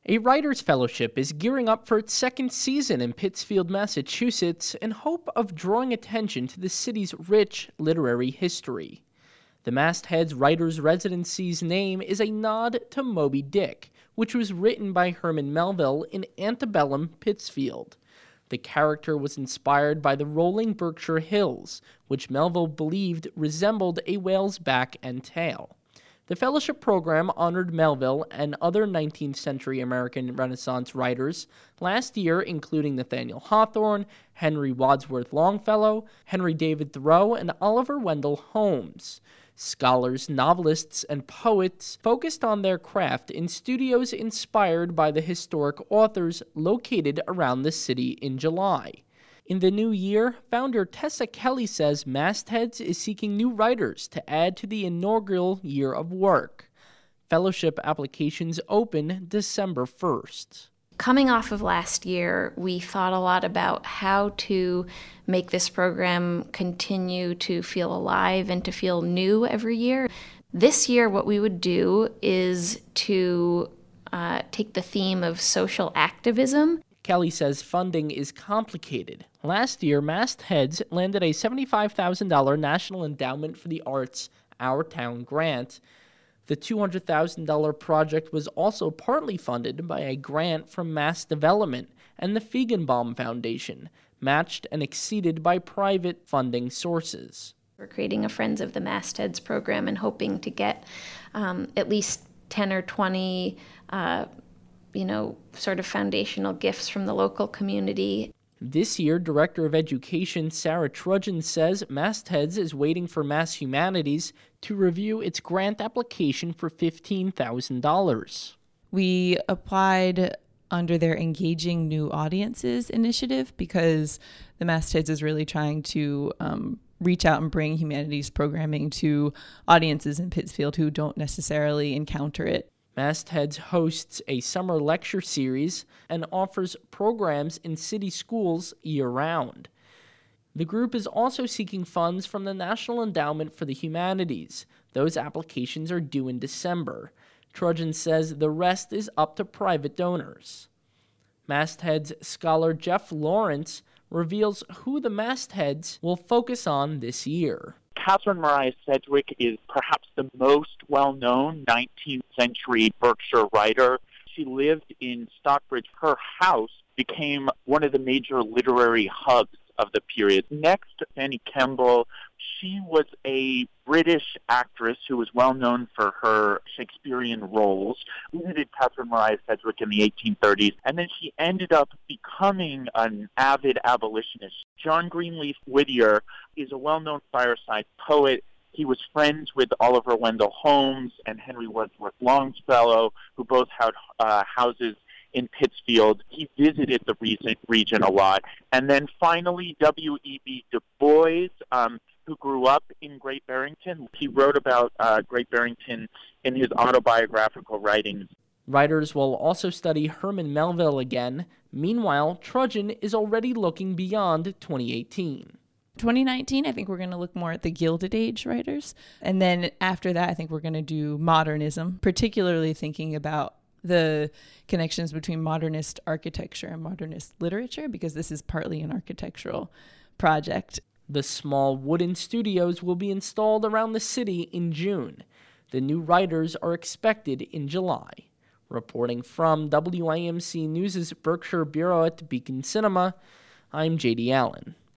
A Writers' Fellowship is gearing up for its second season in Pittsfield, Massachusetts, in hope of drawing attention to the city's rich literary history. The Mastheads Writers' Residency's name is a nod to Moby Dick, which was written by Herman Melville in antebellum Pittsfield. The character was inspired by the rolling Berkshire Hills, which Melville believed resembled a whale's back and tail. The fellowship program honored Melville and other 19th century American Renaissance writers last year, including Nathaniel Hawthorne, Henry Wadsworth Longfellow, Henry David Thoreau, and Oliver Wendell Holmes. Scholars, novelists, and poets focused on their craft in studios inspired by the historic authors located around the city in July. In the new year, founder Tessa Kelly says Mastheads is seeking new writers to add to the inaugural year of work. Fellowship applications open December 1st. Coming off of last year, we thought a lot about how to make this program continue to feel alive and to feel new every year. This year, what we would do is to take the theme of social activism. Kelly says funding is complicated. Last year, Mastheads landed a $75,000 National Endowment for the Arts Our Town grant. The $200,000 project was also partly funded by a grant from Mass Development and the Feigenbaum Foundation, matched and exceeded by private funding sources. We're creating a Friends of the Mastheads program and hoping to get at least 10 or 20 sort of foundational gifts from the local community. This year, Director of Education Sarah Trudgeon says Mastheads is waiting for Mass Humanities to review its grant application for $15,000. We applied under their Engaging New Audiences initiative because the Mastheads is really trying to reach out and bring humanities programming to audiences in Pittsfield who don't necessarily encounter it. Mastheads hosts a summer lecture series and offers programs in city schools year-round. The group is also seeking funds from the National Endowment for the Humanities. Those applications are due in December. Trudgeon says the rest is up to private donors. Mastheads scholar Jeff Lawrence reveals who the Mastheads will focus on this year. Catherine Mariah Sedgwick is perhaps the most well-known 19th century Berkshire writer. She lived in Stockbridge. Her house became one of the major literary hubs of the period. Next, Fanny Kemble. She was a British actress who was well known for her Shakespearean roles. She visited Catherine Mariah Sedgwick in the 1830s, and then she ended up becoming an avid abolitionist. John Greenleaf Whittier is a well-known fireside poet. He was friends with Oliver Wendell Holmes and Henry Wadsworth Longfellow, who both had houses in Pittsfield. He visited the region a lot. And then finally, W.E.B. Du Bois, who grew up in Great Barrington. He wrote about Great Barrington in his autobiographical writings. Writers will also study Herman Melville again. Meanwhile, Trudgeon is already looking beyond 2018. 2019, I think we're going to look more at the Gilded Age writers. And then after that, I think we're going to do modernism, particularly thinking about the connections between modernist architecture and modernist literature, because this is partly an architectural project. The small wooden studios will be installed around the city in June. The new writers are expected in July. Reporting from WIMC News' Berkshire Bureau at Beacon Cinema, I'm J.D. Allen.